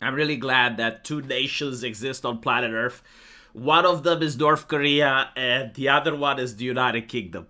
I'm really glad that two nations exist on planet Earth. One of them is North Korea, and the other one is the United Kingdom.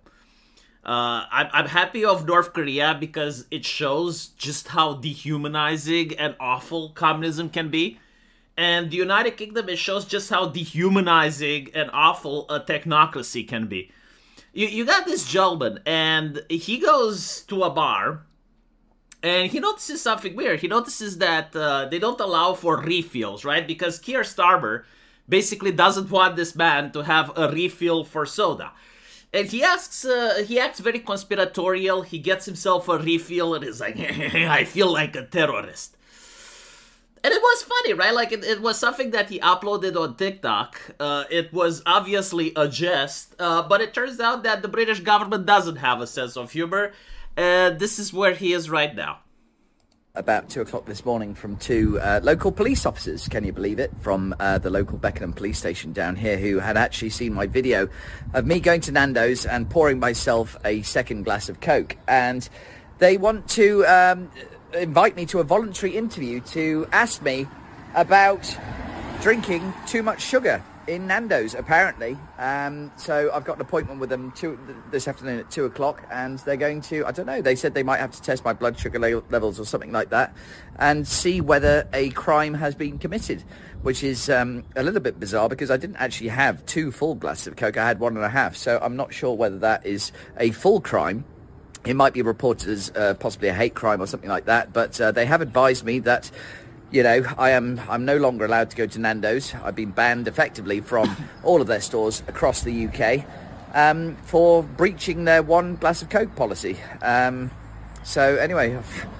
I'm happy of North Korea because it shows just how dehumanizing and awful communism can be. And the United Kingdom, it shows just how dehumanizing and awful a technocracy can be. You got this gentleman, and he goes to a bar, and he notices something weird. He notices that they don't allow for refills, right? Because Keir Starmer basically doesn't want this man to have a refill for soda. And he acts very conspiratorial. He gets himself a refill and is like, I feel like a terrorist. And it was funny, right? Like, it was something that he uploaded on TikTok. It was obviously a jest, but it turns out that the British government doesn't have a sense of humor. This is where he is right now. About 2 o'clock this morning from two local police officers, can you believe it, from the local Beckenham police station down here, who had actually seen my video of me going to Nando's and pouring myself a second glass of Coke. And they want to invite me to a voluntary interview to ask me about drinking too much sugar in Nando's, apparently. So I've got an appointment with them this afternoon at 2 o'clock, and they're going to, I don't know, they said they might have to test my blood sugar levels or something like that and see whether a crime has been committed, which is a little bit bizarre because I didn't actually have 2 full glasses of Coke. I had 1.5, so I'm not sure whether that is a full crime. It might be reported as possibly a hate crime or something like that, but they have advised me that, you know, I'm no longer allowed to go to Nando's. I've been banned effectively from all of their stores across the UK for breaching their 1 glass of Coke policy. So anyway,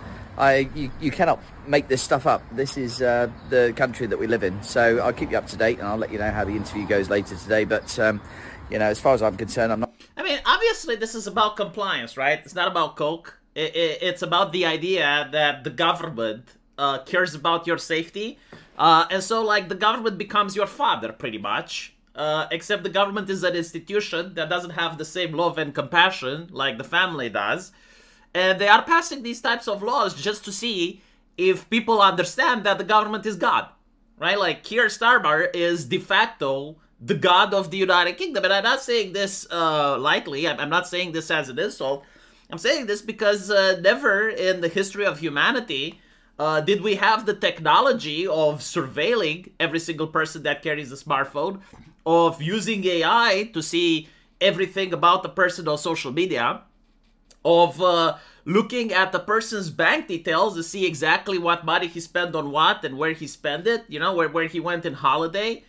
you cannot make this stuff up. This is the country that we live in. So I'll keep you up to date, and I'll let you know how the interview goes later today. But you know, as far as I'm concerned, I'm not. I mean, obviously, this is about compliance, right? It's not about Coke. It's about the idea that the government cares about your safety. And so, like, the government becomes your father, pretty much. Except the government is an institution that doesn't have the same love and compassion like the family does. And they are passing these types of laws just to see if people understand that the government is God, right? Like, Keir Starmer is de facto the God of the United Kingdom. And I'm not saying this lightly. I'm not saying this as an insult. I'm saying this because never in the history of humanity did we have the technology of surveilling every single person that carries a smartphone, of using AI to see everything about the person on social media, of looking at the person's bank details to see exactly what money he spent on what and where he spent it, you know, where he went in holiday,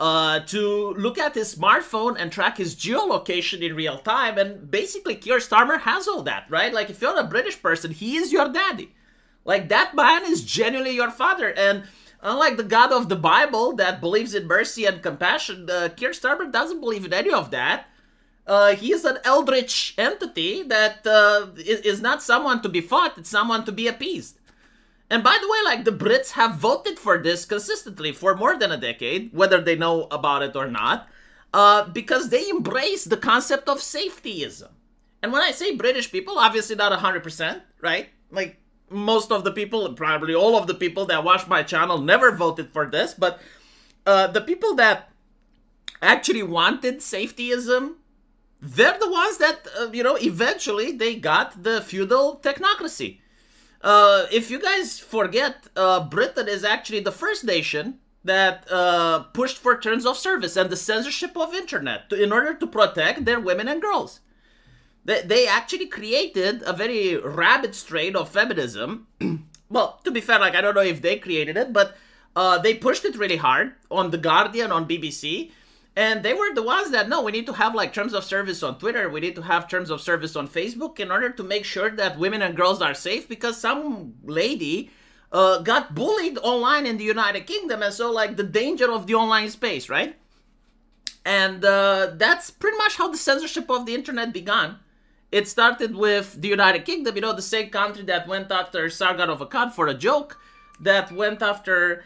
to look at his smartphone and track his geolocation in real time. And basically, Keir Starmer has all that, right? Like, if you're a British person, he is your daddy. Like, that man is genuinely your father. And unlike the God of the Bible that believes in mercy and compassion, Keir Starmer doesn't believe in any of that. He is an eldritch entity that is not someone to be fought, it's someone to be appeased. And by the way, like, the Brits have voted for this consistently for more than a decade, whether they know about it or not, because they embrace the concept of safetyism. And when I say British people, obviously not 100%, right? Like, most of the people, probably all of the people that watch my channel never voted for this, but the people that actually wanted safetyism, they're the ones that, eventually they got the feudal technocracy. If you guys forget, Britain is actually the first nation that pushed for terms of service and the censorship of internet in order to protect their women and girls. They actually created a very rabid strain of feminism. Well, to be fair, like, I don't know if they created it, but they pushed it really hard on The Guardian, on BBC. And they were the ones that, no, we need to have, like, terms of service on Twitter. We need to have terms of service on Facebook in order to make sure that women and girls are safe, because some lady got bullied online in the United Kingdom. And so, like, the danger of the online space, right? And that's pretty much how the censorship of the internet began. It started with the United Kingdom, the same country that went after Sargon of Akkad for a joke, that went after...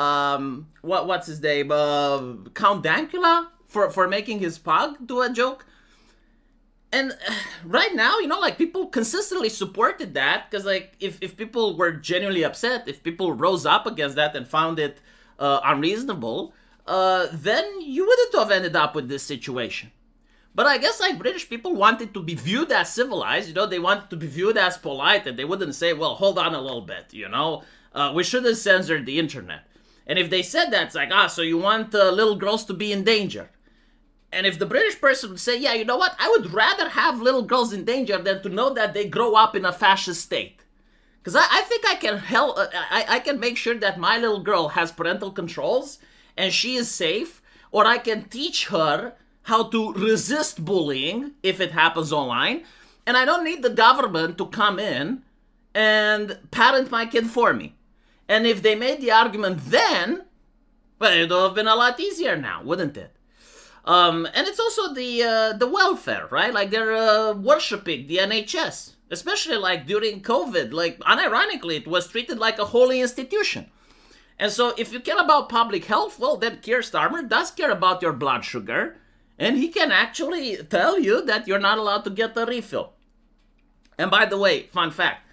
what's his name? Count Dankula for making his pug do a joke. And right now, you know, like people consistently supported that because, like, if people were genuinely upset, if people rose up against that and found it unreasonable, then you wouldn't have ended up with this situation. But I guess, like, British people wanted to be viewed as civilized, you know, they wanted to be viewed as polite, and they wouldn't say, well, hold on a little bit, you know, we shouldn't censor the internet. And if they said that, it's like, so you want little girls to be in danger. And if the British person would say, yeah, you know what, I would rather have little girls in danger than to know that they grow up in a fascist state. Because I think I can help, I can make sure that my little girl has parental controls and she is safe, or I can teach her how to resist bullying if it happens online, and I don't need the government to come in and parent my kid for me. And if they made the argument then, well, it would have been a lot easier now, wouldn't it? And it's also the welfare, right? Like they're worshipping the NHS, especially like during COVID. Like unironically, it was treated like a holy institution. And so if you care about public health, well, then Keir Starmer does care about your blood sugar. And he can actually tell you that you're not allowed to get a refill. And by the way, fun fact,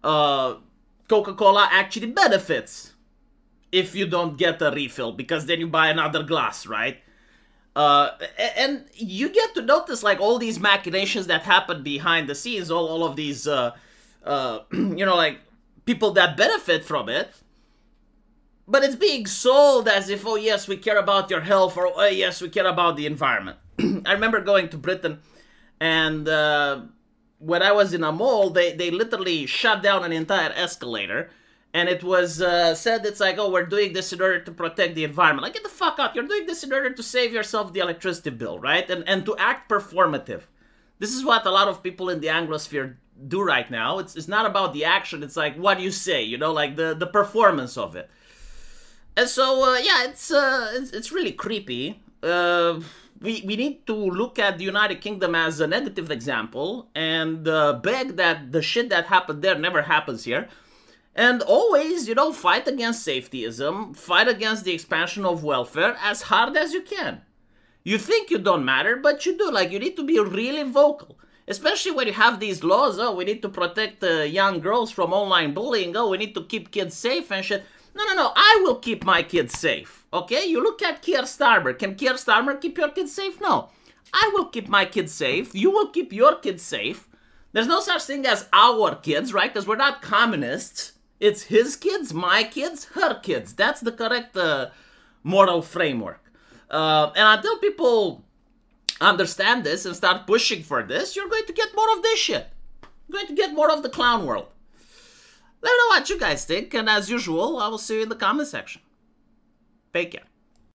Coca-Cola actually benefits if you don't get a refill, because then you buy another glass, right? And you get to notice like all these machinations that happen behind the scenes, all of these, you know, like people that benefit from it. But it's being sold as if, oh yes, we care about your health, or oh yes, we care about the environment. I remember going to Britain, and when I was in a mall, they literally shut down an entire escalator, and it was said, it's like, oh, we're doing this in order to protect the environment. Like, get the fuck out. You're doing this in order to save yourself the electricity bill, right? And to act performative. This is what a lot of people in the Anglosphere do right now. It's not about the action. It's like what you say, you know, like the performance of it. And so, yeah, it's really creepy. We need to look at the United Kingdom as a negative example and beg that the shit that happened there never happens here. And always, you know, fight against safetyism, fight against the expansion of welfare as hard as you can. You think you don't matter, but you do. Like, you need to be really vocal. Especially when you have these laws, oh, we need to protect young girls from online bullying, oh, we need to keep kids safe and shit. No, I will keep my kids safe, okay? You look at Keir Starmer. Can Keir Starmer keep your kids safe? No. I will keep my kids safe. You will keep your kids safe. There's no such thing as our kids, right? Because we're not communists. It's his kids, my kids, her kids. That's the correct moral framework. And until people understand this and start pushing for this, you're going to get more of this shit. You're going to get more of the clown world. Let me know what you guys think, and as usual, I will see you in the comment section. Take care.